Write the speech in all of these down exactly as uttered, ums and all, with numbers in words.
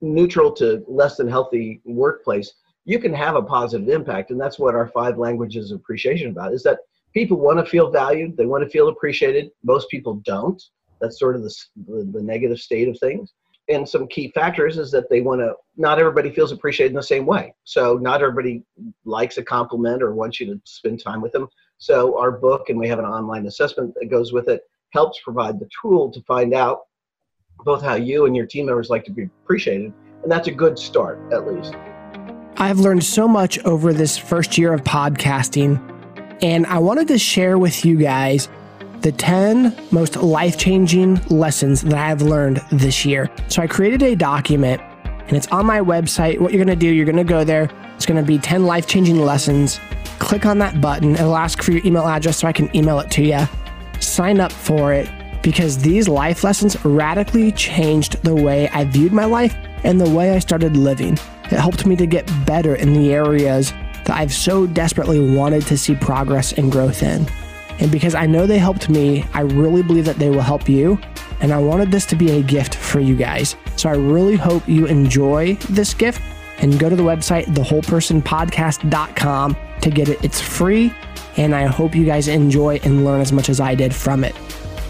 neutral to less than healthy workplace, you can have a positive impact. And that's what our five languages of appreciation about, is that people want to feel valued. They want to feel appreciated. Most people don't. That's sort of the, the, the negative state of things. And some key factors is that they want to, not everybody feels appreciated in the same way. So not everybody likes a compliment or wants you to spend time with them. So our book, and we have an online assessment that goes with it, helps provide the tool to find out both how you and your team members like to be appreciated. And that's a good start, at least. I've learned so much over this first year of podcasting, and I wanted to share with you guys the ten most life-changing lessons that I've learned this year. So I created a document, and it's on my website. What you're going to do, you're going to go there. It's going to be ten life-changing lessons. Click on that button. It'll ask for your email address so I can email it to you. Sign up for it, because these life lessons radically changed the way I viewed my life and the way I started living. It helped me to get better in the areas that I've so desperately wanted to see progress and growth in. And because I know they helped me, I really believe that they will help you. And I wanted this to be a gift for you guys. So I really hope you enjoy this gift, and go to the website, the whole person podcast dot com to get it. It's free. And I hope you guys enjoy and learn as much as I did from it.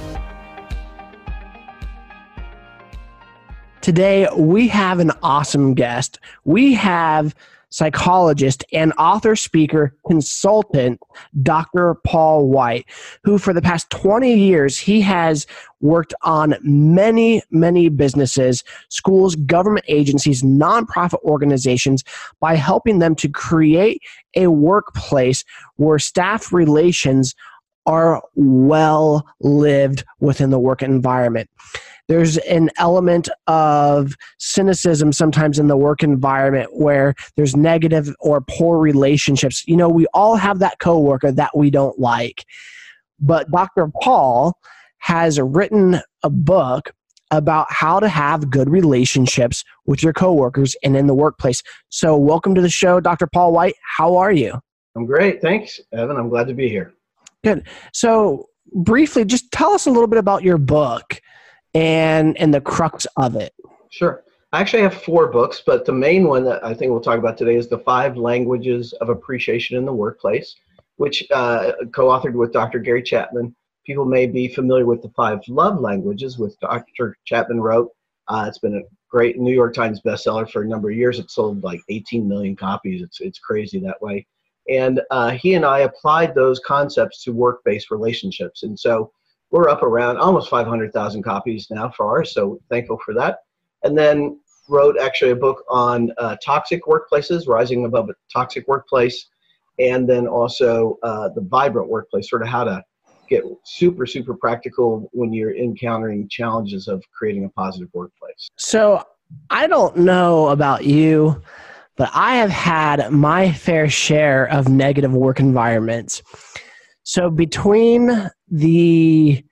Today, we have an awesome guest. We have psychologist and author, speaker, consultant, Doctor Paul White, who for the past twenty years, he has worked on many, many businesses, schools, government agencies, nonprofit organizations by helping them to create a workplace where staff relations are well lived within the work environment. There's an element of cynicism sometimes in the work environment where there's negative or poor relationships. You know, we all have that coworker that we don't like. But Doctor Paul has written a book about how to have good relationships with your coworkers and in the workplace. So welcome to the show, Doctor Paul White. How are you? I'm great. Thanks, Evan. I'm glad to be here. Good. So briefly, just tell us a little bit about your book and and the crux of it. Sure. I actually have four books, but the main one that I think we'll talk about today is The Five Languages of Appreciation in the Workplace, which uh, co-authored with Doctor Gary Chapman. People may be familiar with The Five Love Languages, which Doctor Chapman wrote. Uh, it's been a great New York Times bestseller for a number of years. It sold like eighteen million copies. It's, it's crazy that way. And uh, he and I applied those concepts to work-based relationships. And so we're up around almost five hundred thousand copies now for ours, so thankful for that. And then wrote actually a book on uh, toxic workplaces, rising above a toxic workplace, and then also uh, the vibrant workplace, sort of how to get super, super practical when you're encountering challenges of creating a positive workplace. So I don't know about you, but I have had my fair share of negative work environments. So between the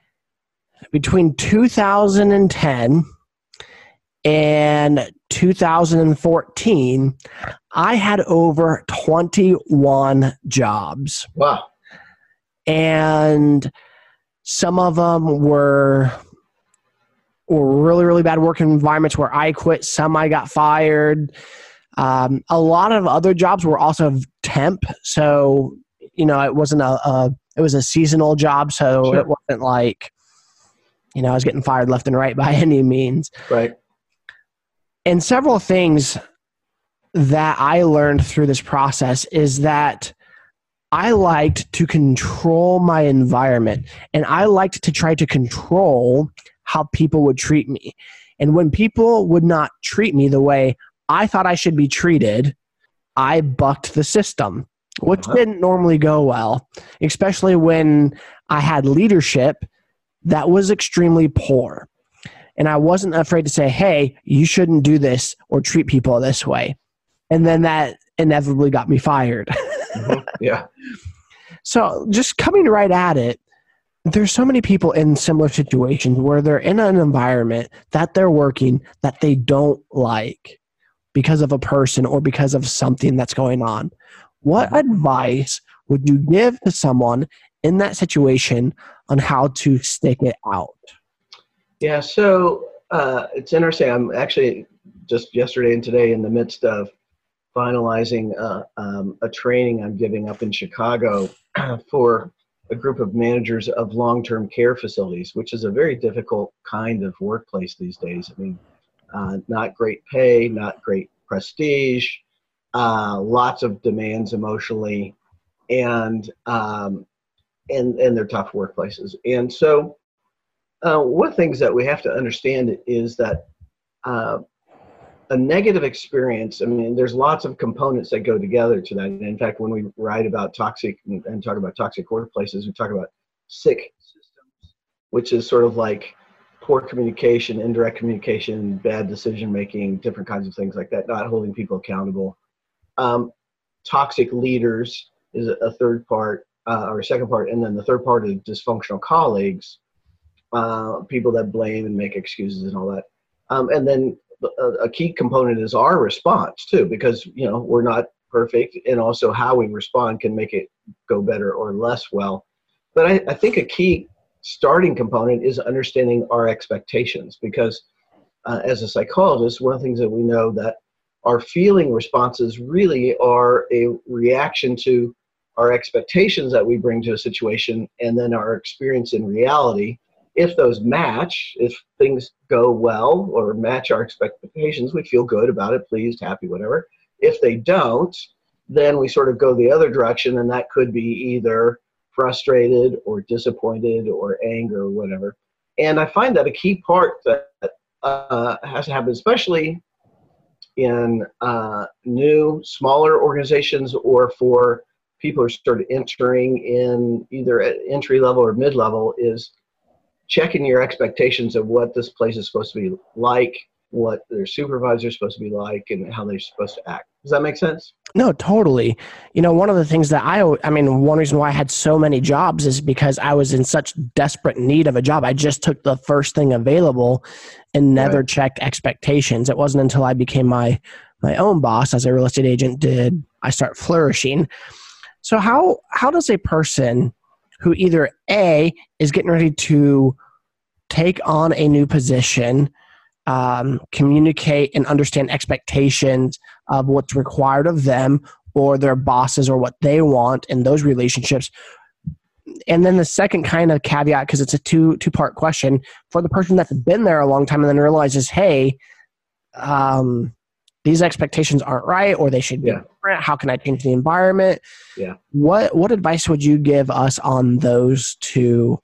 between two thousand ten and two thousand fourteen, I had over twenty-one jobs. Wow. And some of them were, were really, really bad work environments where I quit. Some I got fired. Um, a lot of other jobs were also temp. So, you know, it wasn't a, a it was a seasonal job. So sure. It wasn't like, you know, I was getting fired left and right by any means. Right. And several things that I learned through this process is that I liked to control my environment, and I liked to try to control how people would treat me. And when people would not treat me the way I thought I should be treated, I bucked the system, which uh-huh. didn't normally go well, especially when I had leadership that was extremely poor. And I wasn't afraid to say, hey, you shouldn't do this or treat people this way. And then that inevitably got me fired. Mm-hmm. Yeah. So just coming right at it, there's so many people in similar situations where they're in an environment that they're working that they don't like because of a person or because of something that's going on. What mm-hmm. advice would you give to someone in that situation on how to stick it out? Yeah, so uh, it's interesting. I'm actually just yesterday and today in the midst of finalizing uh, um, a training I'm giving up in Chicago for a group of managers of long-term care facilities, which is a very difficult kind of workplace these days. I mean, uh, not great pay, not great prestige, uh, lots of demands emotionally, and um, and and they're tough workplaces. And so, uh, one of the things that we have to understand is that uh, a negative experience, I mean, there's lots of components that go together to that. And in fact, when we write about toxic and, and talk about toxic workplaces, we talk about sick systems, which is sort of like poor communication, indirect communication, bad decision making, different kinds of things like that, not holding people accountable. Um, toxic leaders is a third part, uh, or a second part. And then the third part is dysfunctional colleagues, uh, people that blame and make excuses and all that. Um, and then a key component is our response too, because, you know, we're not perfect, and also how we respond can make it go better or less well. But I, I think a key starting component is understanding our expectations, because uh, as a psychologist, one of the things that we know that our feeling responses really are a reaction to our expectations that we bring to a situation, and then our experience in reality. If those match, if things go well or match our expectations, we feel good about it, pleased, happy, whatever. If they don't, then we sort of go the other direction, and that could be either frustrated or disappointed or anger or whatever. And I find that a key part that uh, has to happen, especially in uh, new, smaller organizations, or for people who are sort of entering in either at entry level or mid level, is checking your expectations of what this place is supposed to be like, what their supervisor is supposed to be like, and how they're supposed to act. Does that make sense? No, totally. You know, one of the things that I, I mean, one reason why I had so many jobs is because I was in such desperate need of a job. I just took the first thing available and never right. checked expectations. It wasn't until I became my, my own boss as a real estate agent did I start flourishing. So how, how does a person who either A, is getting ready to take on a new position, um, communicate and understand expectations of what's required of them or their bosses or what they want in those relationships? And then the second kind of caveat, because it's a two, two-part question, for the person that's been there a long time and then realizes, hey, um, these expectations aren't right, or they should be yeah. different. How can I change the environment? Yeah. What what advice would you give us on those two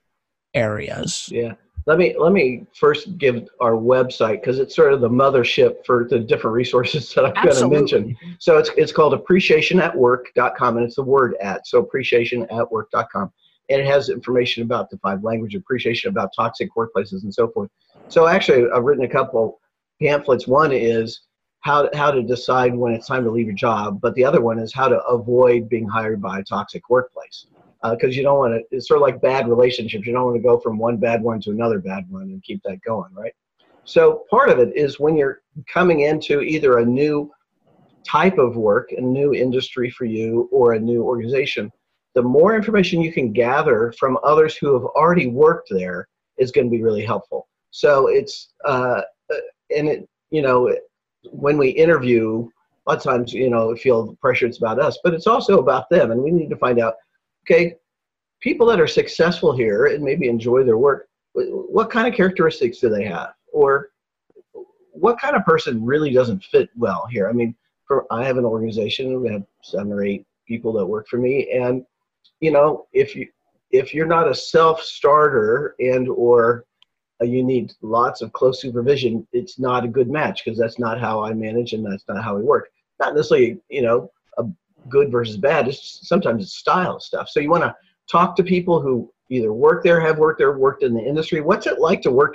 areas? Yeah. Let me let me first give our website, because it's sort of the mothership for the different resources that I'm going to mention. So it's it's called appreciation at work dot com, and it's the word at, so appreciation at work dot com. And it has information about the five language appreciation, about toxic workplaces and so forth. So actually, I've written a couple pamphlets. One is how how to decide when it's time to leave your job, but the other one is how to avoid being hired by a toxic workplace, because uh, you don't want to. It's sort of like bad relationships. You don't want to go from one bad one to another bad one and keep that going, right? So part of it is when you're coming into either a new type of work, a new industry for you, or a new organization, the more information you can gather from others who have already worked there is going to be really helpful. So it's uh, and it you know. when we interview, a lot of times, you know, feel the pressure it's about us, but it's also about them. And we need to find out, okay, people that are successful here and maybe enjoy their work, what kind of characteristics do they have? Or what kind of person really doesn't fit well here? I mean, for, I have an organization, we have seven or eight people that work for me. And, you know, if you, if you're not a self-starter and or you need lots of close supervision, it's not a good match, because that's not how I manage and that's not how we work. Not necessarily, you know, a good versus bad. It's sometimes it's style stuff. So you want to talk to people who either work there, have worked there, worked in the industry. What's it like to work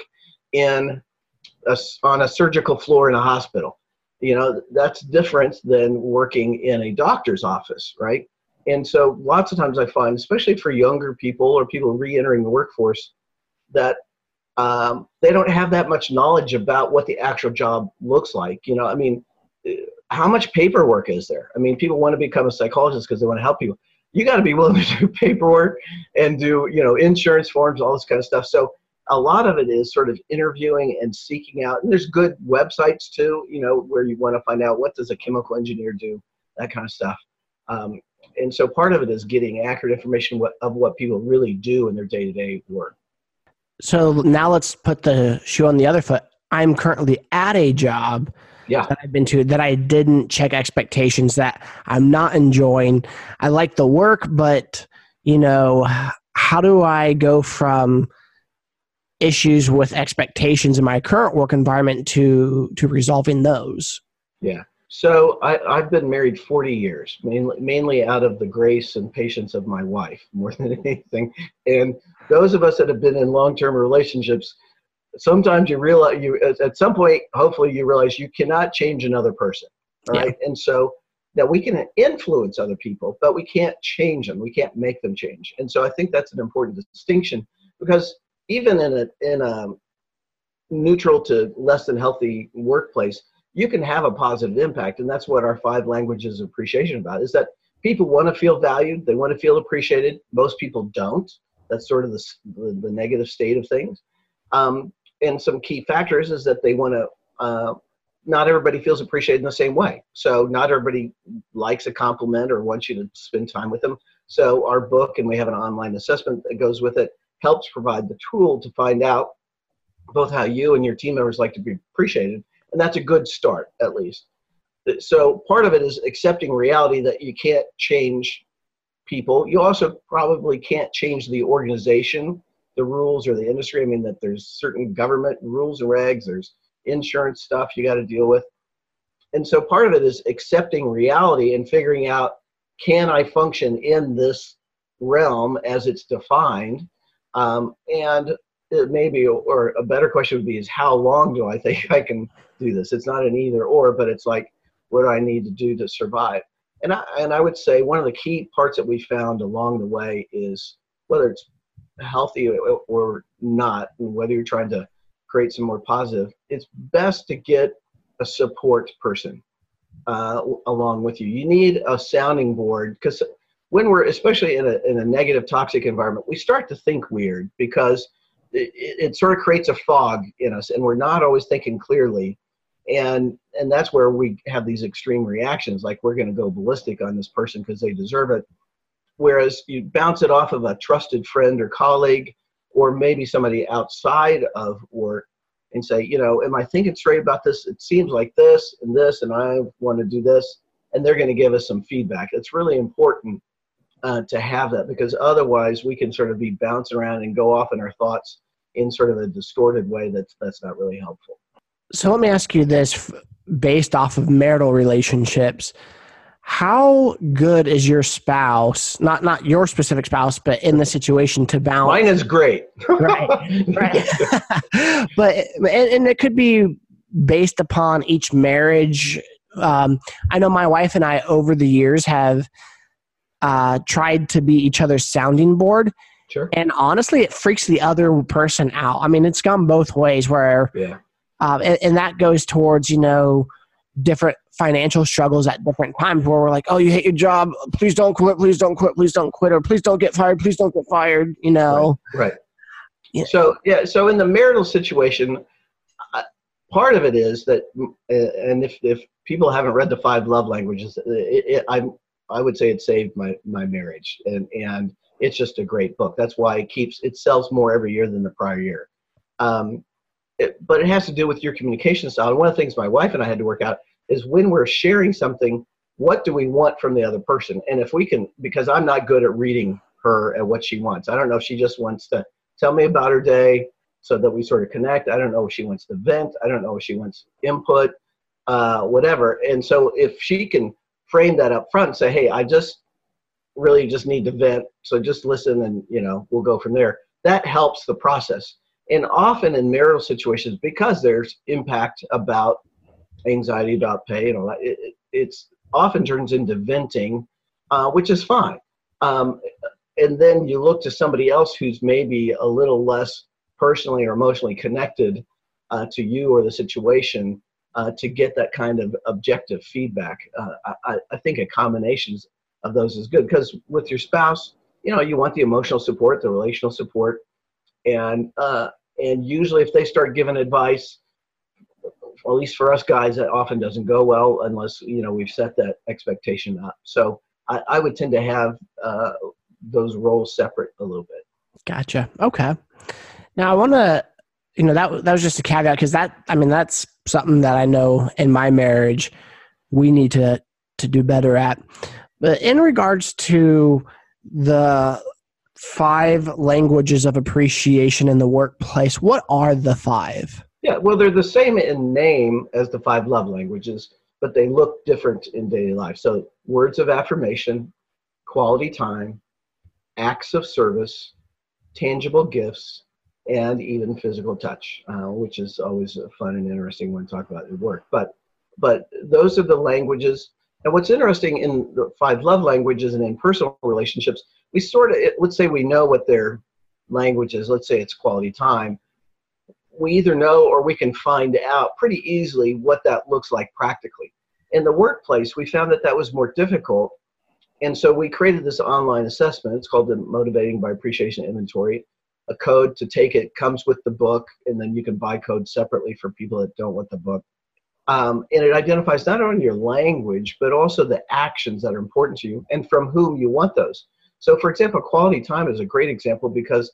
in a, on a surgical floor in a hospital? You know, that's different than working in a doctor's office, right? And so lots of times I find, especially for younger people or people re-entering the workforce, that Um, they don't have that much knowledge about what the actual job looks like. You know, I mean, how much paperwork is there? I mean, people want to become a psychologist because they want to help people. You got to be willing to do paperwork and do, you know, insurance forms, all this kind of stuff. So a lot of it is sort of interviewing and seeking out, and there's good websites too, you know, where you want to find out what does a chemical engineer do, that kind of stuff. Um, and so part of it is getting accurate information what, of what people really do in their day-to-day work. So now let's put the shoe on the other foot. I'm currently at a job yeah. that I've been to that I didn't check expectations, that I'm not enjoying. I like the work, but, you know, how do I go from issues with expectations in my current work environment to to resolving those? Yeah. So I, I've been married forty years, mainly, mainly out of the grace and patience of my wife more than anything. And those of us that have been in long-term relationships, sometimes you realize, you at some point, hopefully you realize you cannot change another person, right? Yeah. And so that we can influence other people, but we can't change them. We can't make them change. And so I think that's an important distinction, because even in a in a neutral to less than healthy workplace, you can have a positive impact. And that's what our five languages of appreciation about, is that people want to feel valued. They want to feel appreciated. Most people don't. That's sort of the, the, the negative state of things. Um, and some key factors is that they want to, uh, not everybody feels appreciated in the same way. So not everybody likes a compliment or wants you to spend time with them. So our book, and we have an online assessment that goes with it, helps provide the tool to find out both how you and your team members like to be appreciated. And that's a good start, at least. So part of it is accepting reality that you can't change people. You also probably can't change the organization, the rules, or the industry. I mean, that there's certain government rules and regs, there's insurance stuff you got to deal with. And so part of it is accepting reality and figuring out, can I function in this realm as it's defined? Um, and it maybe, or a better question would be, is how long do I think I can do this? It's not an either or, but it's like, what do I need to do to survive? And I, and I would say one of the key parts that we found along the way is, whether it's healthy or, or not, and whether you're trying to create some more positive, it's best to get a support person uh, along with you. You need a sounding board, because when we're, especially in a, in a negative, toxic environment, we start to think weird, because it, it sort of creates a fog in us, and we're not always thinking clearly. And and that's where we have these extreme reactions, like we're going to go ballistic on this person because they deserve it. Whereas you bounce it off of a trusted friend or colleague, or maybe somebody outside of work, and say, you know, am I thinking straight about this? It seems like this and this, and I want to do this. And they're going to give us some feedback. It's really important uh, to have that, because otherwise we can sort of be bouncing around and go off in our thoughts in sort of a distorted way that's that's not really helpful. So let me ask you this, based off of marital relationships, how good is your spouse, not not your specific spouse, but in the situation, to balance? Mine is great. Right, right. But, and, and it could be based upon each marriage. Um, I know my wife and I, over the years, have uh, tried to be each other's sounding board. Sure. And honestly, it freaks the other person out. I mean, it's gone both ways, where, yeah. um, and, and that goes towards, you know, different financial struggles at different times, where we're like, oh, you hate your job, please don't quit, please don't quit, please don't quit, or please don't get fired, please don't get fired, you know. Right. right. Yeah. So, yeah, so in the marital situation, uh, part of it is that, uh, and if, if people haven't read the five love languages, it, it, I I would say it saved my, my marriage. And, and it's just a great book. That's why it keeps, it sells more every year than the prior year. Um, it, but it has to do with your communication style. And one of the things my wife and I had to work out is, when we're sharing something, what do we want from the other person? And if we can, because I'm not good at reading her and what she wants. I don't know if she just wants to tell me about her day so that we sort of connect. I don't know if she wants to vent. I don't know if she wants input, uh, whatever. And so if she can frame that up front and say, hey, I just really just need to vent, so just listen, and, you know, we'll go from there. That helps the process. And often in marital situations, because there's impact about anxiety about pay and all that, it, it it's often turns into venting, uh, which is fine. Um, and then you look to somebody else who's maybe a little less personally or emotionally connected uh, to you or the situation uh, to get that kind of objective feedback. Uh, I, I think a combination of those is good, because with your spouse, you know, you want the emotional support, the relational support, and uh, And usually if they start giving advice, at least for us guys, that often doesn't go well unless, you know, we've set that expectation up. So I, I would tend to have uh, those roles separate a little bit. Gotcha. Okay. Now I want to, you know, that, that was just a caveat because that, I mean, that's something that I know in my marriage we need to, to do better at. But in regards to the five languages of appreciation in the workplace, what are the five? Yeah, well, they're the same in name as the five love languages, but they look different in daily life. So words of affirmation, quality time, acts of service, tangible gifts, and even physical touch, uh, which is always a fun and interesting one to talk about at work. But but those are the languages. And what's interesting in the five love languages and in personal relationships, we sort of, let's say we know what their language is. Let's say it's quality time. We either know or we can find out pretty easily what that looks like practically. In the workplace, we found that that was more difficult. And so we created this online assessment. It's called the Motivating by Appreciation Inventory. A code to take it comes with the book, and then you can buy codes separately for people that don't want the book. Um, and it identifies not only your language, but also the actions that are important to you and from whom you want those. So for example, quality time is a great example because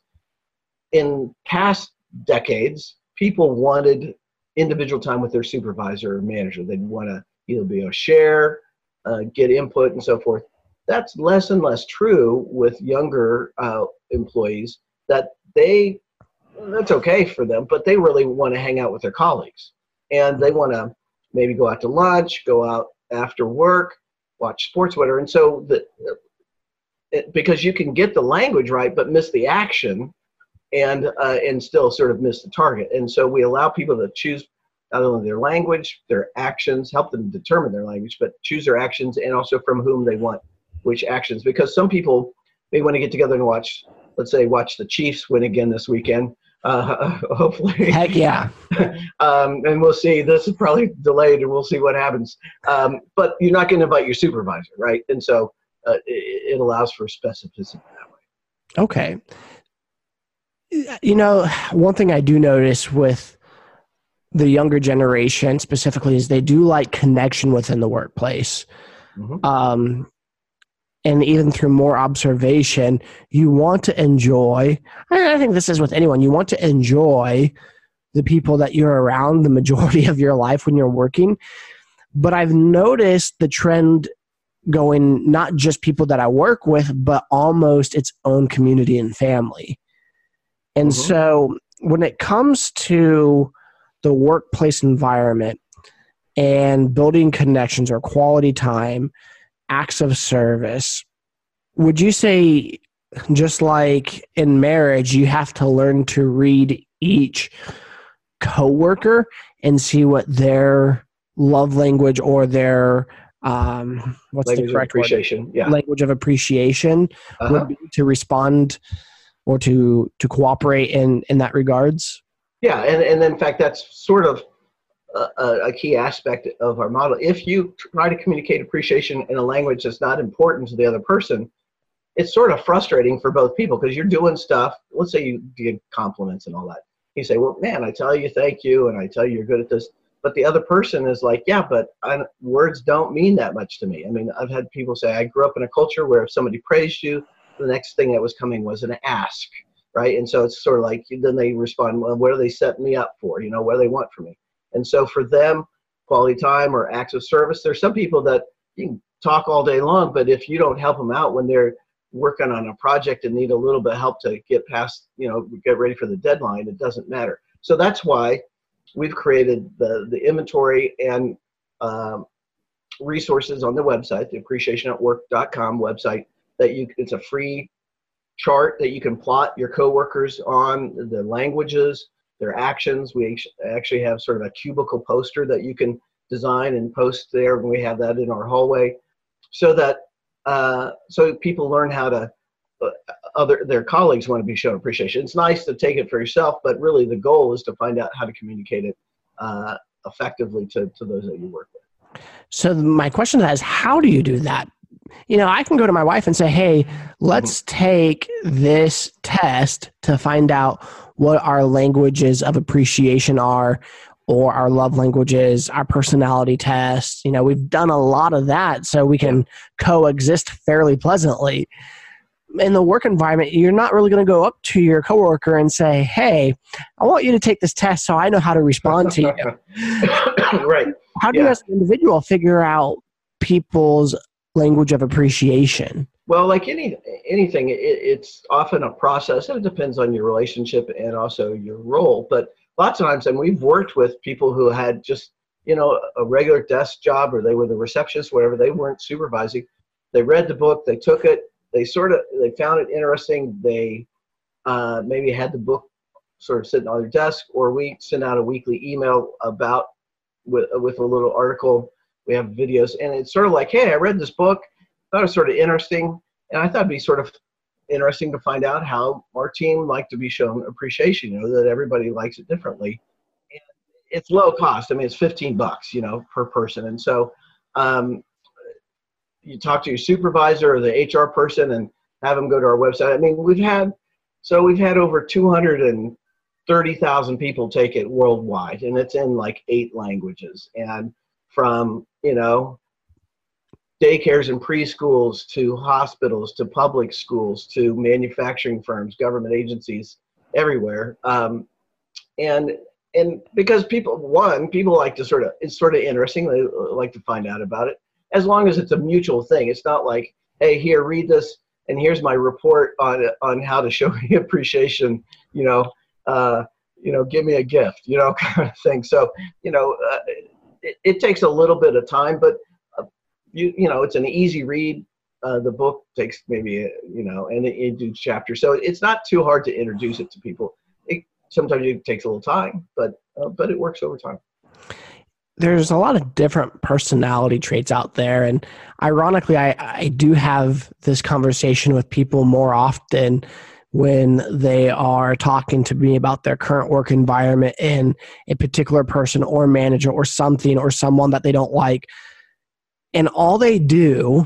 in past decades, people wanted individual time with their supervisor or manager. They'd want to either be able to share, uh, get input, and so forth. That's less and less true with younger uh, employees, that they, that's okay for them, but they really want to hang out with their colleagues. And they want to maybe go out to lunch, go out after work, watch sports, whatever. And so the, it, because you can get the language right, but miss the action, and uh, and still sort of miss the target. And so we allow people to choose not only their language, their actions, help them determine their language, but choose their actions and also from whom they want which actions. Because some people may want to get together and watch, let's say, watch the Chiefs win again this weekend. Uh, hopefully. Heck yeah. um, and we'll see. This is probably delayed and we'll see what happens. Um, but you're not going to invite your supervisor, right? And so uh, it, it allows for specificity that way. Okay. You know, one thing I do notice with the younger generation specifically is they do like connection within the workplace. Mm-hmm. Um, and even through more observation, you want to enjoy, I think this is with anyone, you want to enjoy the people that you're around the majority of your life when you're working. But I've noticed the trend going not just people that I work with, but almost its own community and family. And mm-hmm. so when it comes to the workplace environment and building connections or quality time, acts of service, would you say just like in marriage, you have to learn to read each coworker and see what their love language or their um, what's language the correct of appreciation, word? Yeah. language of appreciation uh-huh. would be to respond or to to cooperate in, in that regards? Yeah, and, and in fact, that's sort of a, a key aspect of our model. If you try to communicate appreciation in a language that's not important to the other person, it's sort of frustrating for both people because you're doing stuff. Let's say you give compliments and all that. You say, well, man, I tell you thank you, and I tell you you're good at this. But the other person is like, yeah, but I, words don't mean that much to me. I mean, I've had people say, I grew up in a culture where if somebody praised you, the next thing that was coming was an ask, right? And so it's sort of like, then they respond, well, what do they set me up for? You know, what do they want from me? And so for them, quality time or acts of service, there's some people that you can talk all day long, but if you don't help them out when they're working on a project and need a little bit of help to get past, you know, get ready for the deadline, it doesn't matter. So that's why we've created the, the inventory and um, resources on the website, the appreciation at work dot com website, that you, it's a free chart that you can plot your coworkers on, the languages, their actions. We actually have sort of a cubicle poster that you can design and post there, and we have that in our hallway, so that uh, so people learn how to, uh, other their colleagues want to be shown appreciation. It's nice to take it for yourself, but really the goal is to find out how to communicate it uh, effectively to, to those that you work with. So my question to that is, how do you do that? You know, I can go to my wife and say, hey, let's take this test to find out what our languages of appreciation are, or our love languages, our personality tests. You know, we've done a lot of that so we can coexist fairly pleasantly. In the work environment, you're not really going to go up to your coworker and say, hey, I want you to take this test so I know how to respond to you. Right. How do yeah. you as an individual figure out people's language of appreciation? Well, like any anything, it, it's often a process, and it depends on your relationship and also your role. But lots of times, and we've worked with people who had just, you know, a regular desk job, or they were the receptionist, whatever, they weren't supervising. They read the book, they took it, they sort of, they found it interesting. They uh, maybe had the book sort of sitting on their desk, or we send out a weekly email about, with, with a little article. We have videos, and it's sort of like, hey, I read this book, thought it was sort of interesting, and I thought it'd be sort of interesting to find out how our team liked to be shown appreciation, you know, that everybody likes it differently. And it's low cost. I mean, it's fifteen bucks, you know, per person. And so um, you talk to your supervisor or the H R person and have them go to our website. I mean, we've had, so we've had over two hundred thirty thousand people take it worldwide, and it's in like eight languages. And from, you know, daycares and preschools to hospitals to public schools to manufacturing firms, government agencies, everywhere. Um, and and because people, one, people like to sort of, it's sort of interesting. They like to find out about it, as long as it's a mutual thing. It's not like, hey, here, read this, and here's my report on on how to show me appreciation, you know, uh, you know, give me a gift, you know, kind of thing. So, you know, uh, it, it takes a little bit of time, but uh, you you know, it's an easy read. Uh, the book takes maybe, a, you know, and it, it do chapters. So it's not too hard to introduce it to people. It, sometimes it takes a little time, but uh, but it works over time. There's a lot of different personality traits out there. And ironically, I, I do have this conversation with people more often when they are talking to me about their current work environment and a particular person or manager or something or someone that they don't like. And all they do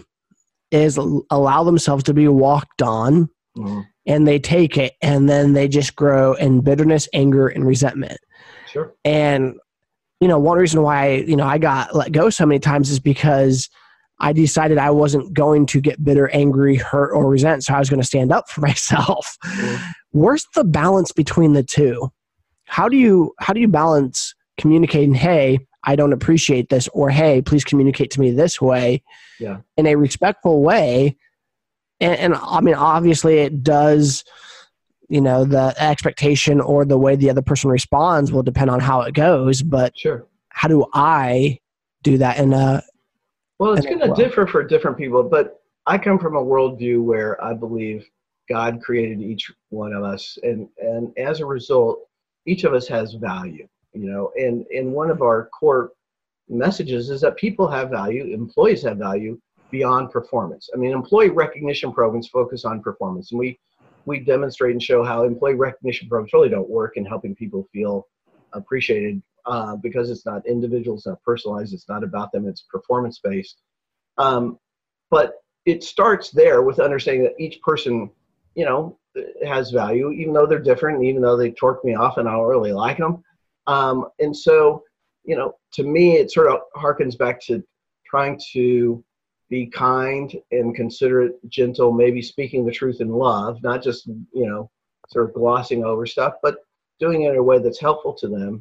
is allow themselves to be walked on, mm-hmm. and they take it, and then they just grow in bitterness, anger, and resentment. Sure. And you know, one reason why, you know, I got let go so many times is because I decided I wasn't going to get bitter, angry, hurt, or resent. So I was going to stand up for myself. Mm-hmm. Where's the balance between the two? How do you, how do you balance communicating, hey, I don't appreciate this, or hey, please communicate to me this way, yeah, in a respectful way? And, and I mean, obviously it does, you know, the expectation or the way the other person responds will depend on how it goes. But sure, how do I do that in a well, it's going to differ for different people, but I come from a worldview where I believe God created each one of us, and and as a result, each of us has value, you know, and and one of our core messages is that people have value, employees have value beyond performance. I mean, employee recognition programs focus on performance, and we we demonstrate and show how employee recognition programs really don't work in helping people feel appreciated, uh, because it's not individual, it's not personalized, it's not about them, it's performance-based. Um, but it starts there with understanding that each person, you know, has value, even though they're different, even though they torque me off and I don't really like them. Um, and so, you know, to me, it sort of harkens back to trying to be kind and considerate, gentle, maybe speaking the truth in love, not just, you know, sort of glossing over stuff, but doing it in a way that's helpful to them.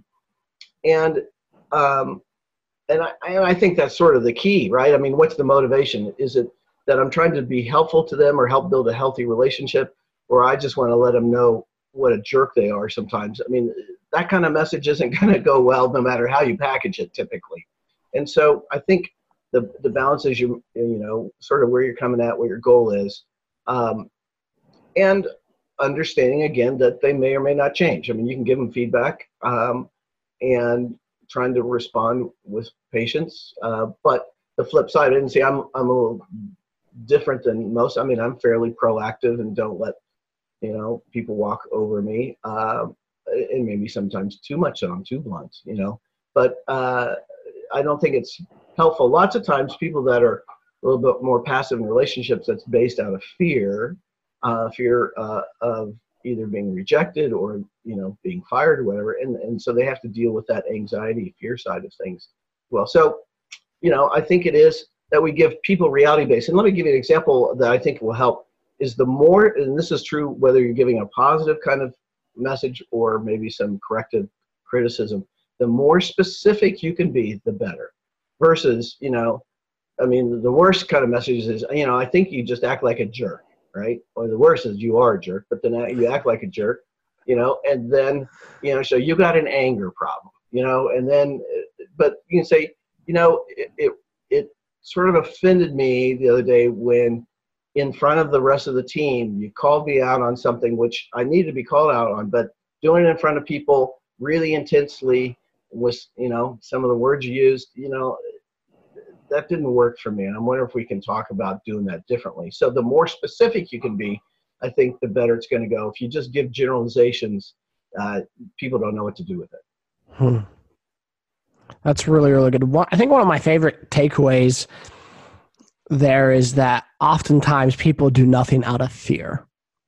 And um, and I, and I think that's sort of the key, right? I mean, what's the motivation? Is it that I'm trying to be helpful to them or help build a healthy relationship, or I just want to let them know what a jerk they are sometimes? I mean, that kind of message isn't going to go well no matter how you package it typically. And so I think the the balance is, you you know, sort of where you're coming at, what your goal is, um, and understanding again that they may or may not change. I mean, you can give them feedback, um, and trying to respond with patience. Uh, but the flip side, and see, I'm I'm a little different than most. I mean, I'm fairly proactive and don't let, you know, people walk over me, uh, and maybe sometimes too much, so I'm too blunt, you know. But uh, I don't think it's helpful. Lots of times people that are a little bit more passive in relationships, that's based out of fear, uh, fear uh, of either being rejected or, you know, being fired or whatever. And, and so they have to deal with that anxiety, fear side of things. Well, so, you know, I think it is that we give people reality-based. And let me give you an example that I think will help is the more, and this is true whether you're giving a positive kind of message or maybe some corrective criticism, the more specific you can be, the better. Versus, you know, I mean, the worst kind of message is, you know, I think you just act like a jerk, right? Or the worst is you are a jerk, but then you act like a jerk, you know, and then, you know, so you got an anger problem, you know, and then, but you can say, you know, it, it, it sort of offended me the other day when in front of the rest of the team, you called me out on something which I need to be called out on, but doing it in front of people really intensely was, you know, some of the words you used, you know, that didn't work for me. And I'm wondering if we can talk about doing that differently. So the more specific you can be, I think the better it's going to go. If you just give generalizations, uh, people don't know what to do with it. Hmm. That's really, really good. One, I think one of my favorite takeaways there is that oftentimes people do nothing out of fear.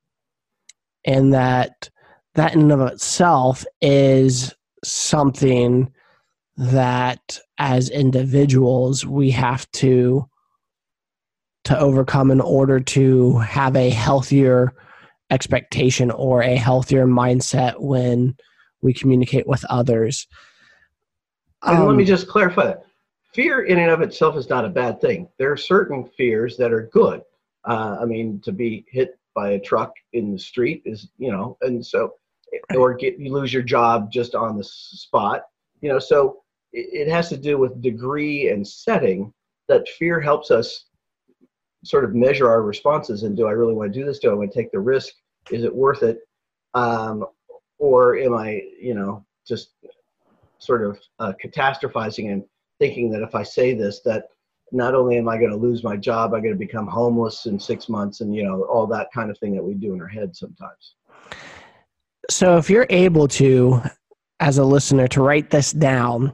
And that that in and of itself is something that as individuals we have to to overcome in order to have a healthier expectation or a healthier mindset when we communicate with others. And um, let me just clarify that. Fear in and of itself is not a bad thing. There are certain fears that are good. Uh, I mean, to be hit by a truck in the street is, you know, and so, or get you lose your job just on the spot, you know, so it has to do with degree and setting. That fear helps us sort of measure our responses and do I really want to do this? Do I want to take the risk? Is it worth it? Um, or am I, you know, just sort of uh, catastrophizing and thinking that if I say this, that not only am I going to lose my job, I'm going to become homeless in six months and, you know, all that kind of thing that we do in our head sometimes. So if you're able to, as a listener, to write this down,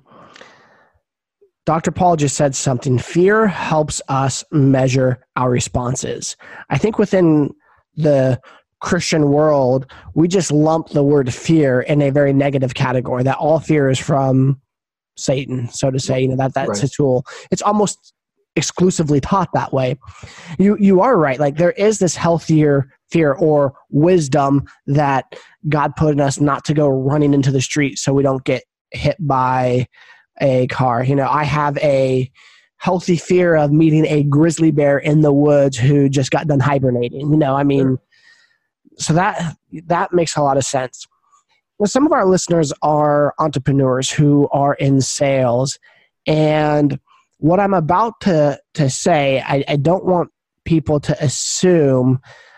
Doctor Paul just said something. Fear helps us measure our responses. I think within the Christian world, we just lump the word fear in a very negative category, that all fear is from Satan, so to say, you know, that that's right. a tool. It's almost exclusively taught that way. You you are right. Like there is this healthier fear or wisdom that God put in us not to go running into the street so we don't get hit by a car. You know, I have a healthy fear of meeting a grizzly bear in the woods who just got done hibernating. You know, I mean, sure. So that that makes a lot of sense. Well, some of our listeners are entrepreneurs who are in sales, and what I'm about to to say, I, I don't want people to assume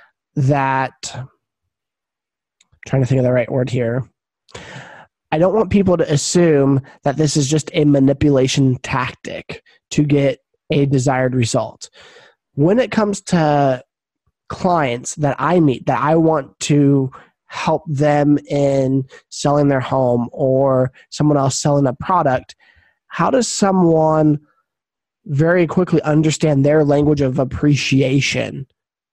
that. I'm trying to think of the right word here. I don't want people to assume that this is just a manipulation tactic to get a desired result. When it comes to clients that I meet that I want to help them in selling their home or someone else selling a product, how does someone very quickly understand their language of appreciation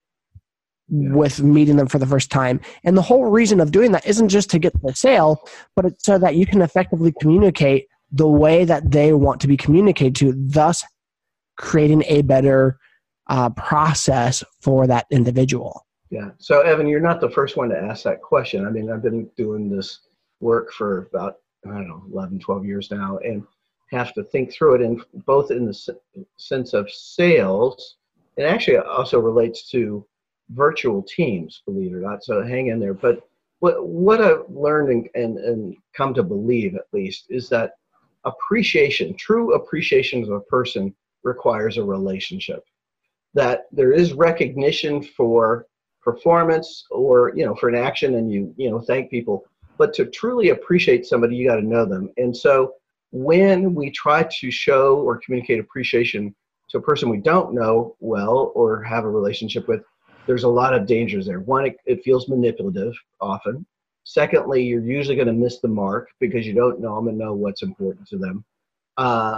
yeah. with meeting them for the first time? And the whole reason of doing that isn't just to get the sale, but it's so that you can effectively communicate the way that they want to be communicated to, thus creating a better uh, process for that individual. Yeah. So Evan, you're not the first one to ask that question. I mean, I've been doing this work for about, I don't know, eleven, twelve years now, and have to think through it in both in the sense of sales. It actually also relates to virtual teams, believe it or not. So hang in there. But what, what I've learned and, and, and come to believe at least is that appreciation, true appreciation of a person requires a relationship. That there is recognition for performance or, you know, for an action and you, you know, thank people, but to truly appreciate somebody, you got to know them. And so when we try to show or communicate appreciation to a person we don't know well or have a relationship with, there's a lot of dangers there. One, it, it feels manipulative often. Secondly, you're usually going to miss the mark because you don't know them and know what's important to them. Uh,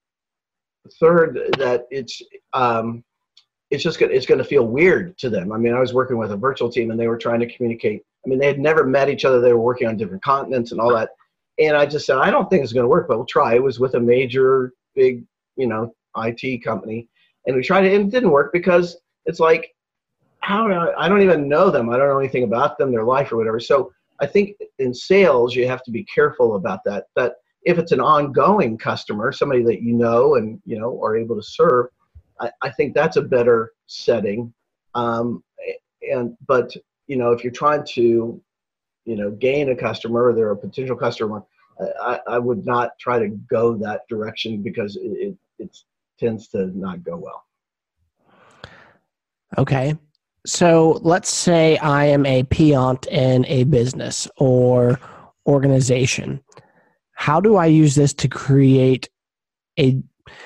third, that it's, um, it's just gonna, it's going to feel weird to them. I mean, I was working with a virtual team and they were trying to communicate I mean, they had never met each other. They were working on different continents and all that. And I just said, I don't think it's going to work, but we'll try. It was with a major, big, you know, I T company. And we tried it, and it didn't work because it's like, how do I, I don't even know them. I don't know anything about them, their life or whatever. So I think in sales, you have to be careful about that. That if it's an ongoing customer, somebody that you know and, you know, are able to serve, I, I think that's a better setting. Um, and, but, you know, if you're trying to, you know, gain a customer or they're a potential customer, I, I would not try to go that direction because it, it, it tends to not go well. Okay. So let's say I am a peon in a business or organization. How do I use this to create a,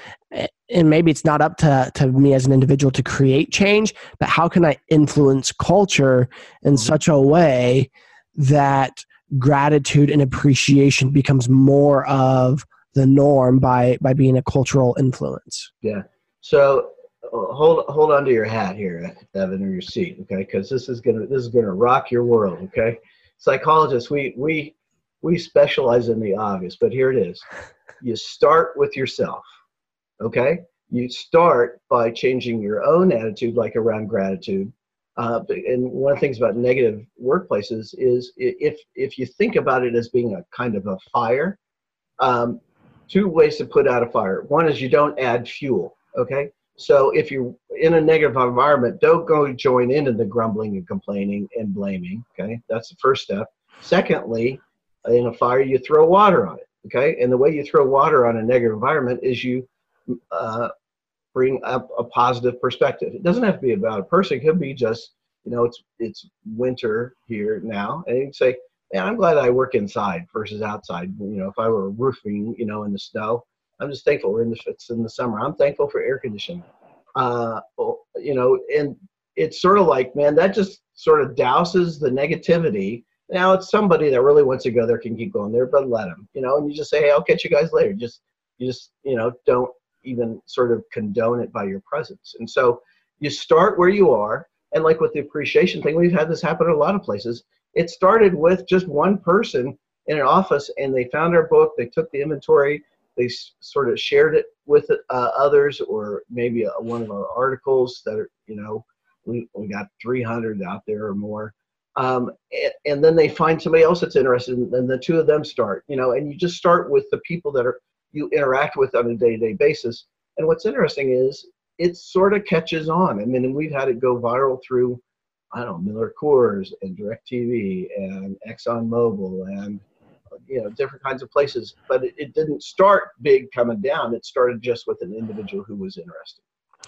and maybe it's not up to, to me as an individual to create change, but how can I influence culture in mm-hmm. such a way that gratitude and appreciation becomes more of the norm by, by being a cultural influence? Yeah. So uh, hold, hold on to your hat here, Evan, or your seat. Okay. Cause this is going to, this is going to rock your world. Okay. Psychologists, we, we, we specialize in the obvious, but here it is. You start with yourself. Okay. You start by changing your own attitude, like around gratitude. Uh, and one of the things about negative workplaces is if, if you think about it as being a kind of a fire, um, two ways to put out a fire. One is you don't add fuel. Okay. So if you're in a negative environment, don't go join into the grumbling and complaining and blaming. Okay. That's the first step. Secondly, in a fire, you throw water on it. Okay. And the way you throw water on a negative environment is you uh, bring up a positive perspective. It doesn't have to be about a person. It could be just, you know, it's, it's winter here now. And you can say, man, I'm glad I work inside versus outside. You know, if I were roofing, you know, in the snow, I'm just thankful we're in the, it's in the summer. I'm thankful for air conditioning. Uh, you know, and it's sort of like, man, that just sort of douses the negativity. Now it's somebody that really wants to go there can keep going there, but let them, you know, and you just say, hey, I'll catch you guys later. Just, you just, you know, don't even sort of condone it by your presence. And so you start where you are. And like with the appreciation thing, we've had this happen in a lot of places. It started with just one person in an office, and they found our book. They took the inventory. They s- sort of shared it with uh, others, or maybe a, one of our articles that are, you know, we, we got three hundred out there or more. Um, and, and then they find somebody else that's interested, and then the two of them start, you know, and you just start with the people that are you interact with on a day-to-day basis. And what's interesting is it sort of catches on. I mean, and we've had it go viral through, I don't know, Miller Coors and DirecTV and ExxonMobil and, you know, different kinds of places. But it, it didn't start big coming down. It started just with an individual who was interested.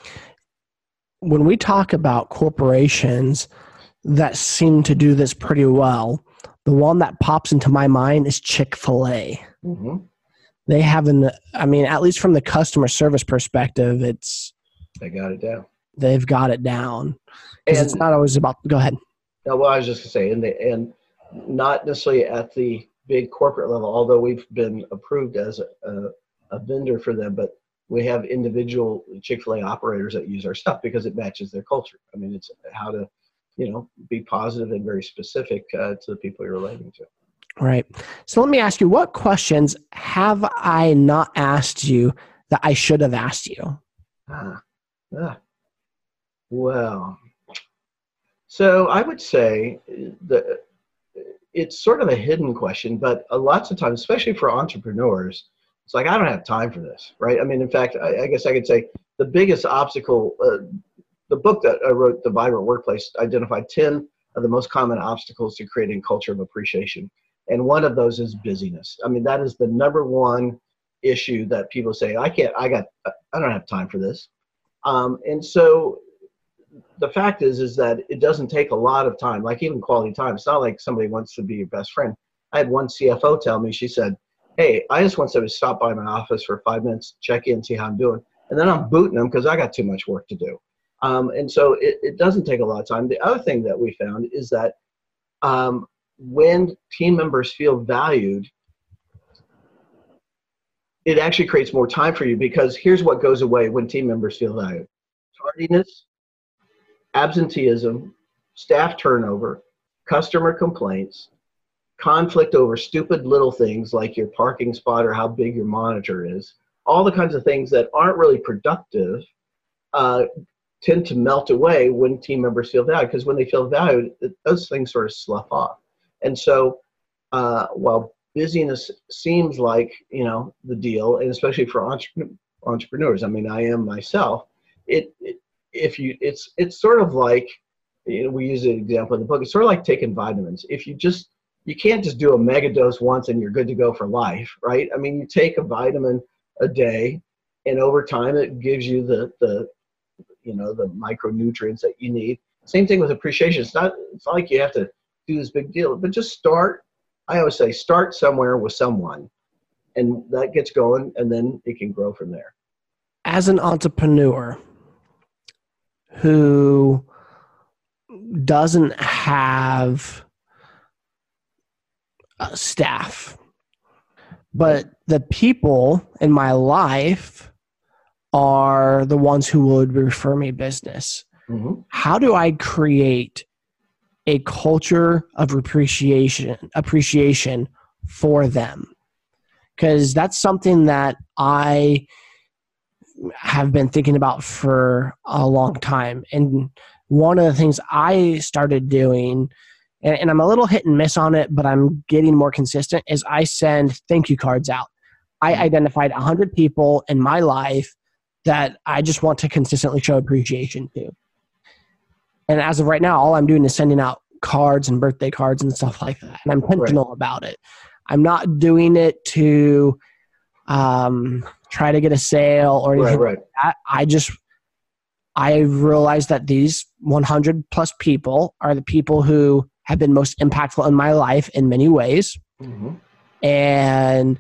When we talk about corporations that seem to do this pretty well, the one that pops into my mind is Chick-fil-A. Mm-hmm. They have an, I mean, at least from the customer service perspective, it's, they got it down. They've got it down. Because it's not always about, go ahead. No, well, I was just going to say, and, they, and not necessarily at the big corporate level, although we've been approved as a, a, a vendor for them, but we have individual Chick-fil-A operators that use our stuff because it matches their culture. I mean, it's how to, you know, be positive and very specific uh, to the people you're relating to. Right. So let me ask you, what questions have I not asked you that I should have asked you? Ah, ah. Well, so I would say that it's sort of a hidden question, but uh, lots of times, especially for entrepreneurs, it's like, I don't have time for this, right? I mean, in fact, I, I guess I could say the biggest obstacle, uh, the book that I wrote, The Vibrant Workplace, identified ten of the most common obstacles to creating a culture of appreciation. And one of those is busyness. I mean, that is the number one issue that people say, I can't, I got, I don't have time for this. Um, and so the fact is, is that it doesn't take a lot of time, like even quality time. It's not like somebody wants to be your best friend. I had one C F O tell me, she said, hey, I just want somebody to stop by my office for five minutes, check in, see how I'm doing. And then I'm booting them because I got too much work to do. Um, and so it, it doesn't take a lot of time. The other thing that we found is that um, when team members feel valued, it actually creates more time for you, because here's what goes away when team members feel valued: tardiness, absenteeism, staff turnover, customer complaints, conflict over stupid little things like your parking spot or how big your monitor is, all the kinds of things that aren't really productive, uh, tend to melt away when team members feel valued, because when they feel valued, those things sort of slough off. And so uh, while busyness seems like, you know, the deal, and especially for entrepreneur, entrepreneurs, I mean, I am myself, it, it if you, it's, it's sort of like, you know, we use an example in the book, it's sort of like taking vitamins. If you just, you can't just do a mega dose once and you're good to go for life, right? I mean, you take a vitamin a day, and over time it gives you the, the, you know, the micronutrients that you need. Same thing with appreciation. It's not, it's not like you have to do this big deal, but just start. I always say, start somewhere with someone, and that gets going, and then it can grow from there. As an entrepreneur who doesn't have a staff, but the people in my life are the ones who would refer me business. Mm-hmm. How do I create a culture of appreciation appreciation for them? Because that's something that I have been thinking about for a long time. And one of the things I started doing, and, and I'm a little hit and miss on it, but I'm getting more consistent, is I send thank you cards out. I identified one hundred people in my life that I just want to consistently show appreciation to. And as of right now, all I'm doing is sending out cards and birthday cards and stuff like that. And I'm intentional right. about it. I'm not doing it to um, try to get a sale or anything right, right. like that. I just, I realized that these one hundred plus people are the people who have been most impactful in my life in many ways. Mm-hmm. And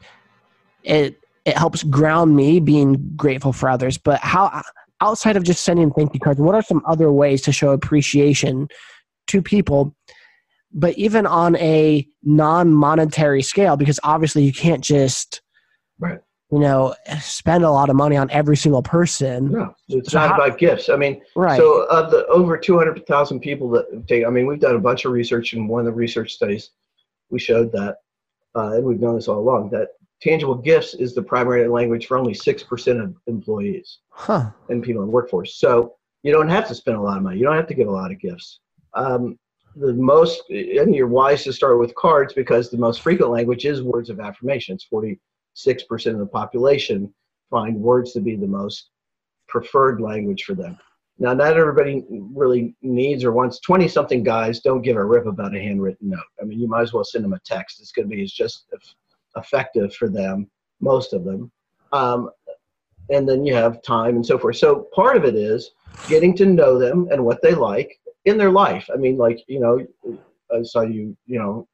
it, it helps ground me being grateful for others. But how, outside of just sending thank you cards, what are some other ways to show appreciation to people, but even on a non-monetary scale? Because obviously you can't just, right. you know, spend a lot of money on every single person. No, it's so not how, about gifts. I mean, right. so of the over two hundred thousand people that take, I mean, we've done a bunch of research, and one of the research studies, we showed that, uh, and we've known this all along, that tangible gifts is the primary language for only six percent of employees huh. and people in the workforce. So you don't have to spend a lot of money. You don't have to give a lot of gifts. Um, the most, and you're wise to start with cards, because the most frequent language is words of affirmation. It's forty-six percent of the population find words to be the most preferred language for them. Now, not everybody really needs or wants, twenty something guys don't give a rip about a handwritten note. I mean, you might as well send them a text. It's going to be just effective for them, most of them. Um, and then you have time and so forth. So part of it is getting to know them and what they like in their life. I mean, like, you know, I saw you, you know,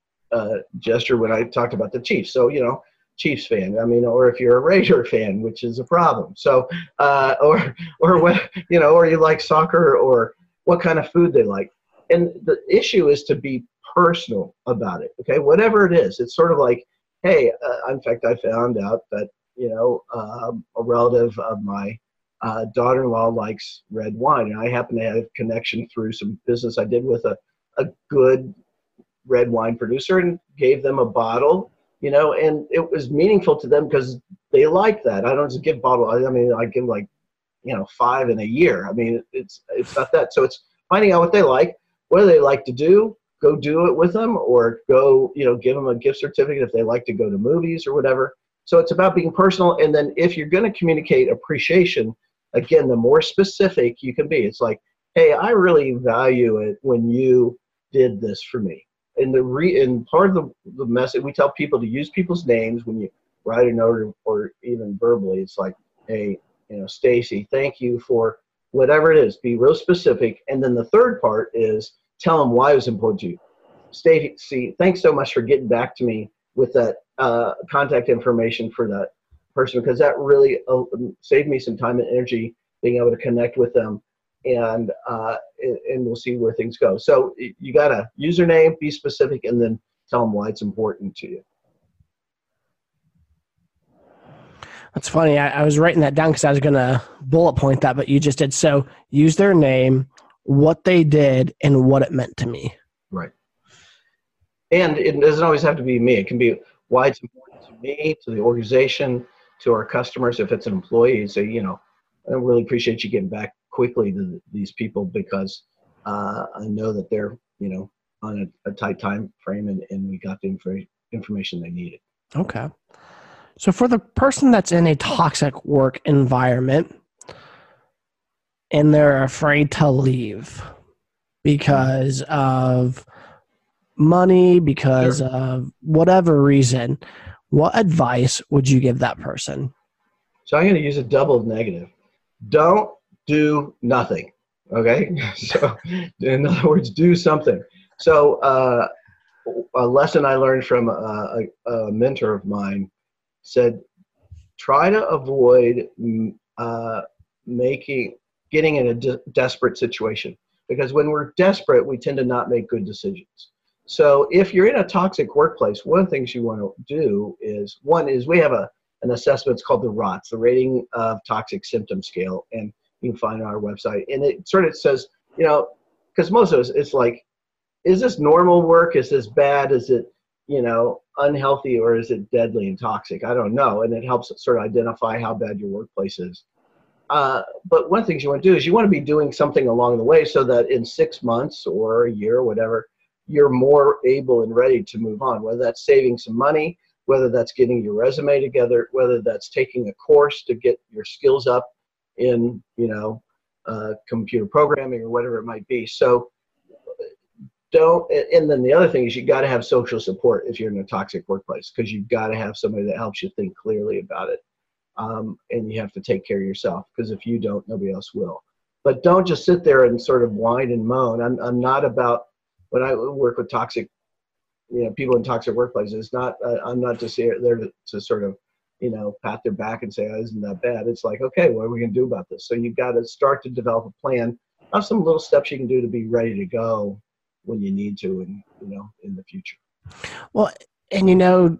uh, gesture when I talked about the Chiefs. So, you know, Chiefs fan, I mean, or if you're a Raider fan, which is a problem. So, uh, or, or what, you know, or you like soccer, or what kind of food they like. And the issue is to be personal about it. Okay. Whatever it is, it's sort of like, hey, uh, in fact, I found out that, you know, um, a relative of my uh, daughter-in-law likes red wine, and I happen to have a connection through some business I did with a, a good red wine producer, and gave them a bottle, you know, and it was meaningful to them because they like that. I don't just give bottle. I mean, I give like, you know, five in a year. I mean, it's it's not that. So it's finding out what they like, what do they like to do, go do it with them, or go, you know, give them a gift certificate if they like to go to movies or whatever. So it's about being personal. And then if you're going to communicate appreciation, again, the more specific you can be. It's like, hey, I really value it when you did this for me. And the re and part of the, the message, we tell people to use people's names when you write a note, or, or even verbally. It's like, hey, you know, Stacy, thank you for whatever it is. Be real specific. And then the third part is tell them why it was important to you. Stacy, thanks so much for getting back to me with that uh, contact information for that person, because that really uh, saved me some time and energy being able to connect with them, and uh, and we'll see where things go. So you got a username, be specific, and then tell them why it's important to you. That's funny. I, I was writing that down because I was going to bullet point that, but you just did. So use their name, what they did, and what it meant to me. Right. And it doesn't always have to be me. It can be why it's important to me, to the organization, to our customers. If it's an employee, say, you know, I really appreciate you getting back quickly to these people because uh, I know that they're, you know, on a, a tight time frame and, and we got the inf- information they needed. Okay. So for the person that's in a toxic work environment and they're afraid to leave because of money, because Sure. of whatever reason, what advice would you give that person? So I'm going to use a double negative. Don't do nothing. Okay. So in other words, do something. So uh, a lesson I learned from a, a, a mentor of mine said, try to avoid uh, making, getting in a de- desperate situation, because when we're desperate, we tend to not make good decisions. So if you're in a toxic workplace, one of the things you want to do is, one is we have a an assessment. It's called the R O T S, the Rating of Toxic Symptom Scale, and you can find it on our website. And it sort of says, you know, because most of us, it's like, is this normal work? Is this bad? Is it, you know, unhealthy, or is it deadly and toxic? I don't know. And it helps sort of identify how bad your workplace is. Uh, but one of the things you want to do is you want to be doing something along the way so that in six months or a year or whatever, you're more able and ready to move on, whether that's saving some money, whether that's getting your resume together, whether that's taking a course to get your skills up in, you know, uh, computer programming or whatever it might be. So don't, and then the other thing is you got to have social support if you're in a toxic workplace, because you've got to have somebody that helps you think clearly about it. Um, and you have to take care of yourself, because if you don't, nobody else will. But don't just sit there and sort of whine and moan. I'm, I'm not about, when I work with toxic, you know, people in toxic workplaces, it's not, uh, I'm not just there to, to sort of, you know, pat their back and say, oh, isn't that bad? It's like, okay, what are we going to do about this? So you've got to start to develop a plan of some little steps you can do to be ready to go when you need to, and, you know, in the future. Well, and you know,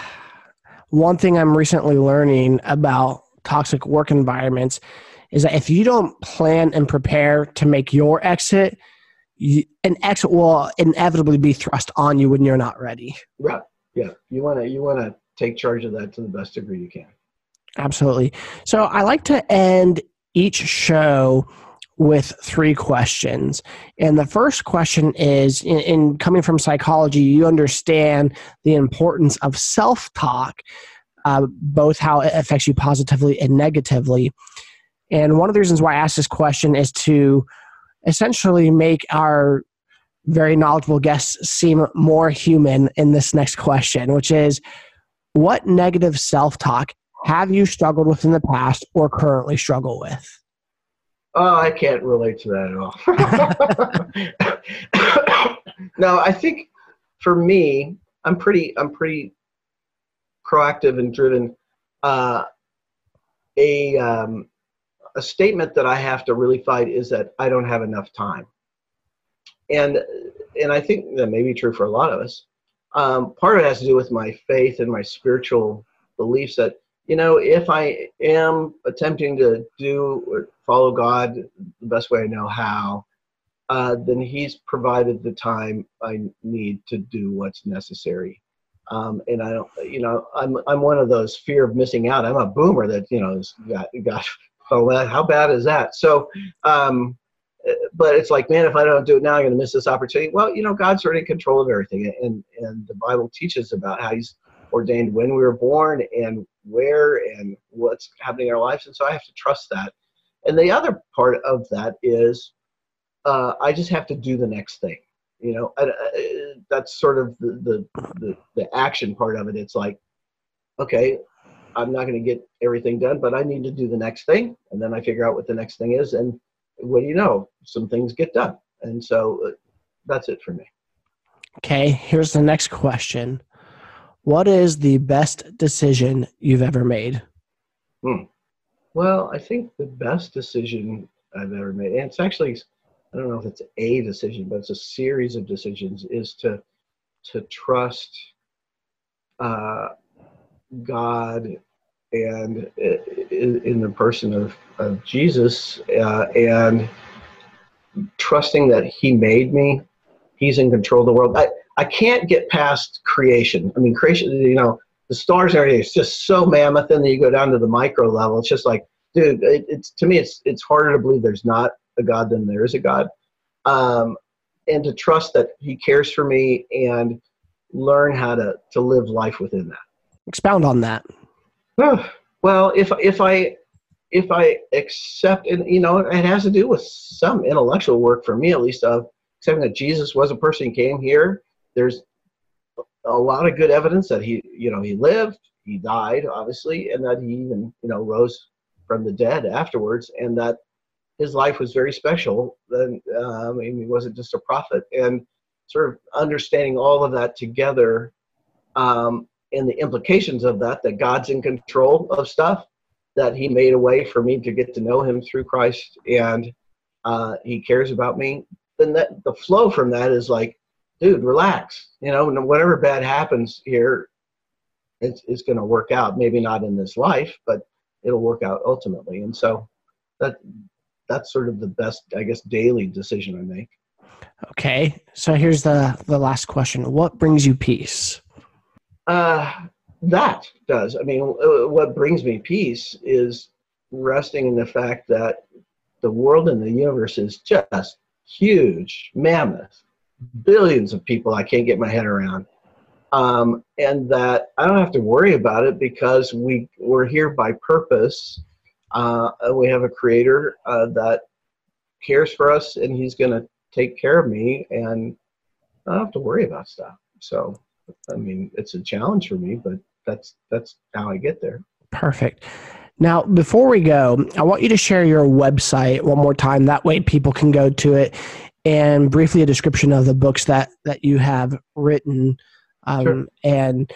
one thing I'm recently learning about toxic work environments is that if you don't plan and prepare to make your exit, you, an exit will inevitably be thrust on you when you're not ready. Right. Yeah. You want to, you want to take charge of that to the best degree you can. Absolutely. So I like to end each show with three questions. And the first question is, in, in coming from psychology, you understand the importance of self-talk, uh, both how it affects you positively and negatively. And one of the reasons why I asked this question is to essentially make our very knowledgeable guests seem more human in this next question, which is, what negative self-talk have you struggled with in the past or currently struggle with? Oh, I can't relate to that at all. No, I think for me, I'm pretty, I'm pretty proactive and driven. Uh, a um, a statement that I have to really fight is that I don't have enough time, and and I think that may be true for a lot of us. Um, part of it has to do with my faith and my spiritual beliefs that, you know, if I am attempting to do or follow God the best way I know how, uh, then He's provided the time I need to do what's necessary. Um, and I don't, you know, I'm I'm one of those fear of missing out. I'm a boomer that, you know, has got got. Oh, how bad is that? So, um, but it's like, man, if I don't do it now, I'm going to miss this opportunity. Well, you know, God's already in control of everything, and and the Bible teaches about how He's ordained when we were born and where and what's happening in our lives, and so I have to trust that. And the other part of that is, uh, I just have to do the next thing. You know, I, I, that's sort of the, the the the action part of it. It's like, okay, I'm not going to get everything done, but I need to do the next thing, and then I figure out what the next thing is, and what do you know? Some things get done, and so uh, that's it for me. Okay, here's the next question. What is the best decision you've ever made? Hmm. Well, I think the best decision I've ever made, and it's actually, I don't know if it's a decision, but it's a series of decisions, is to to trust uh, God and in, in the person of, of Jesus, uh, and trusting that He made me. He's in control of the world. I, I can't get past creation. I mean, creation, you know, the stars and everything, it's just so mammoth. And then you go down to the micro level. It's just like, dude, it, it's to me, it's it's harder to believe there's not a God than there is a God. Um, and to trust that he cares for me and learn how to, to live life within that. Expound on that. Well, if if I if I accept, and you know, it has to do with some intellectual work for me, at least, of accepting that Jesus was a person who came here. There's a lot of good evidence that he, you know, he lived, he died, obviously, and that he even, you know, rose from the dead afterwards, and that his life was very special. Then, uh, I mean, he wasn't just a prophet, and sort of understanding all of that together, um, and the implications of that, that God's in control of stuff, that he made a way for me to get to know him through Christ, and uh, he cares about me. Then that the flow from that is like, dude, relax. You know, whatever bad happens here, it's, it's going to work out. Maybe not in this life, but it'll work out ultimately. And so that that's sort of the best, I guess, daily decision I make. Okay. So here's the, the last question. What brings you peace? Uh, that does. I mean, what brings me peace is resting in the fact that the world and the universe is just huge, mammoth, billions of people I can't get my head around. Um, and that I don't have to worry about it because we, we're here by purpose. Uh, we have a creator uh, that cares for us, and he's going to take care of me, and I don't have to worry about stuff. So, I mean, it's a challenge for me, but that's that's how I get there. Perfect. Now, before we go, I want you to share your website one more time. That way people can go to it, and briefly a description of the books that, that you have written. Um, sure. And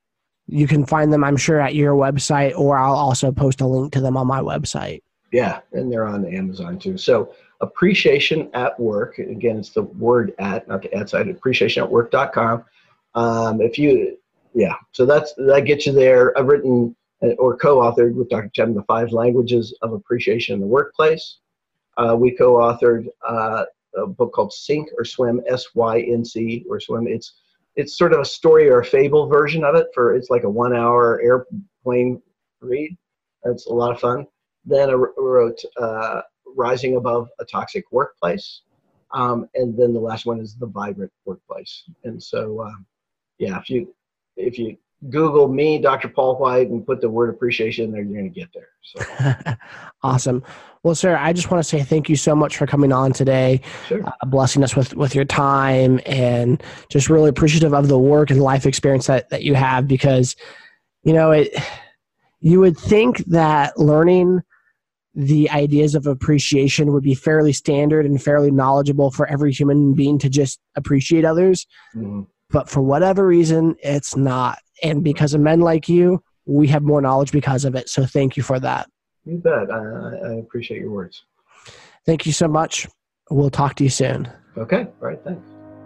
you can find them, I'm sure, at your website, or I'll also post a link to them on my website. Yeah, and they're on Amazon too. So Appreciation at Work, again, it's the word at, not the at side, appreciation at work dot com. Um, if you, yeah, so that's, that gets you there. I've written or co-authored with Doctor Chapman the Five Languages of Appreciation in the Workplace. Uh, we co-authored uh, a book called Sink or Swim, S Y N C or Swim. It's it's sort of a story or a fable version of it. For it's like a one-hour airplane read. It's a lot of fun. Then I wrote uh, Rising Above a Toxic Workplace, um, and then the last one is The Vibrant Workplace. And so, uh, yeah, if you if you Google me, Doctor Paul White, and put the word appreciation in there, you're going to get there. So. Awesome. Well, sir, I just want to say thank you so much for coming on today, sure. uh, blessing us with, with your time, and just really appreciative of the work and life experience that, that you have, because, you know, it, you would think that learning the ideas of appreciation would be fairly standard and fairly knowledgeable for every human being to just appreciate others. Mm-hmm. But for whatever reason, it's not. And because of men like you, we have more knowledge because of it. So thank you for that. You bet. I, I appreciate your words. Thank you so much. We'll talk to you soon. Okay. All right. Thanks.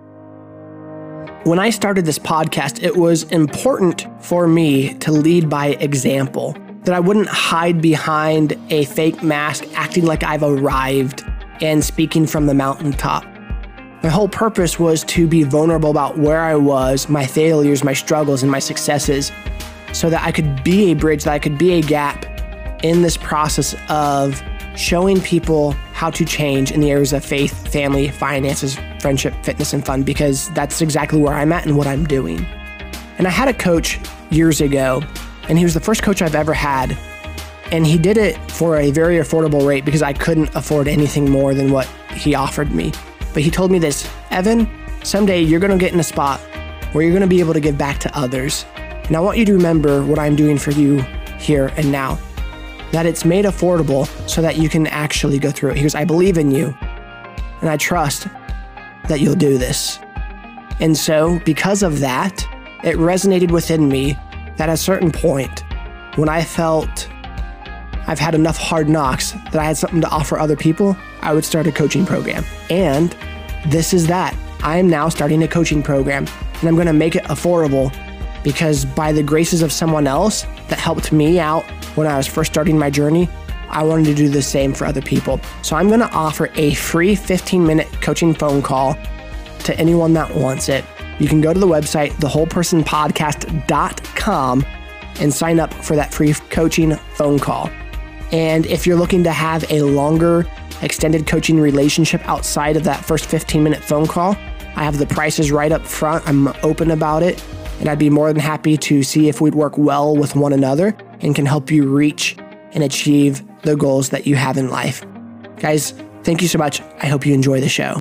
When I started this podcast, it was important for me to lead by example, that I wouldn't hide behind a fake mask, acting like I've arrived and speaking from the mountaintop. My whole purpose was to be vulnerable about where I was, my failures, my struggles, and my successes, so that I could be a bridge, that I could be a gap in this process of showing people how to change in the areas of faith, family, finances, friendship, fitness, and fun, because that's exactly where I'm at and what I'm doing. And I had a coach years ago, and he was the first coach I've ever had, and he did it for a very affordable rate because I couldn't afford anything more than what he offered me. But he told me this: Evan, someday you're going to get in a spot where you're going to be able to give back to others. And I want you to remember what I'm doing for you here and now, that it's made affordable so that you can actually go through it. He goes, I believe in you, and I trust that you'll do this. And so because of that, it resonated within me that at a certain point, when I felt I've had enough hard knocks that I had something to offer other people, I would start a coaching program. And this is that. I am now starting a coaching program, and I'm going to make it affordable because by the graces of someone else that helped me out when I was first starting my journey, I wanted to do the same for other people. So I'm going to offer a free fifteen minute coaching phone call to anyone that wants it. you can go to the website, the whole person podcast dot com, and sign up for that free coaching phone call. And if you're looking to have a longer, extended coaching relationship outside of that first fifteen minute phone call, I have the prices right up front. I'm open about it, and I'd be more than happy to see if we'd work well with one another and can help you reach and achieve the goals that you have in life. Guys, thank you so much. I hope you enjoy the show.